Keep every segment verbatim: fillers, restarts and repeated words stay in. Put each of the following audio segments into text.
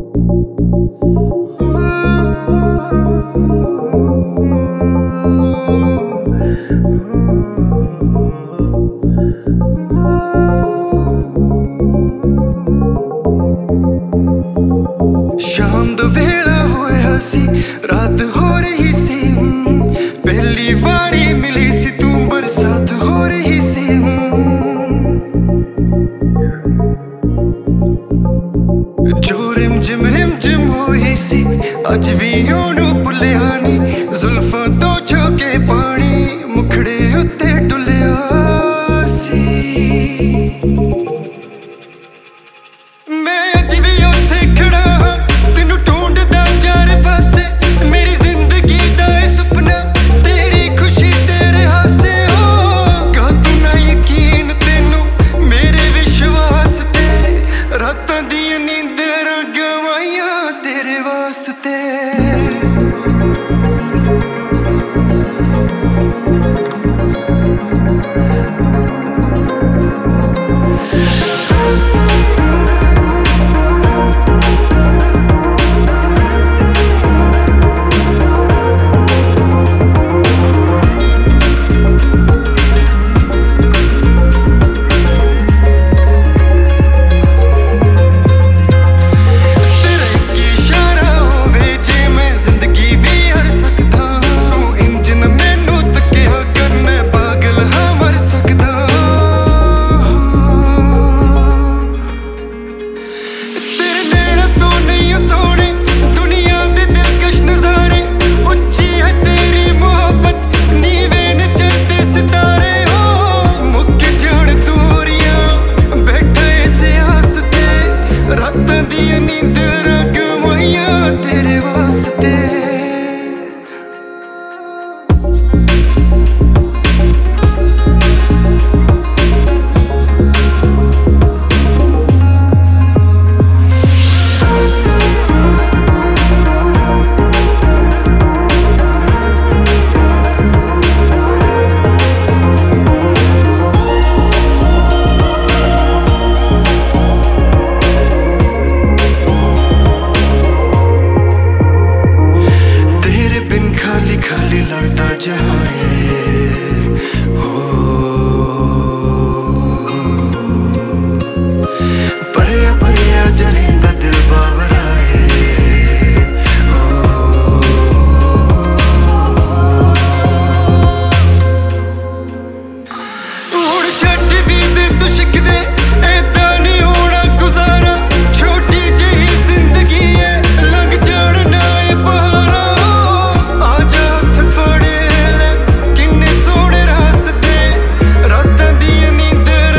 शाम दा वेला होया सी, रात हो रही सी, पहली बारी मिली सी तू, बरसात हो रही सी। जो रिम जिम रिम जिम होई सी, अज भी ओनू भुलिया नी, जुल्फां तो झोंके पानी मुखड़े उत्ते डुलिया सी। मैं अज भी उत्थे खड़ा हां, तेनू ढूंढदा चार पासे, मेरी जिंदगी दा ए सुपना, तेरी खुशी तेरे हासे। ओ गा तू ना यकीन तेनू मेरे विश्वास ते, रातां दियां नींदरां गवाइयां तेरे वास्ते। नींदरां गवाइयां तेरे वास्ते। खाली लगता जहां हो, परिया परिया जरींदा दिल बावराए हो। हुण छड्ड भी दे तू शिकवे, ऐदा नहीं होना गुजारा, छोटी जही जिंदगी है लंघ जाण ना ए पहाड़ा।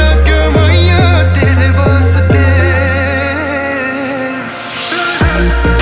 We'll be right back.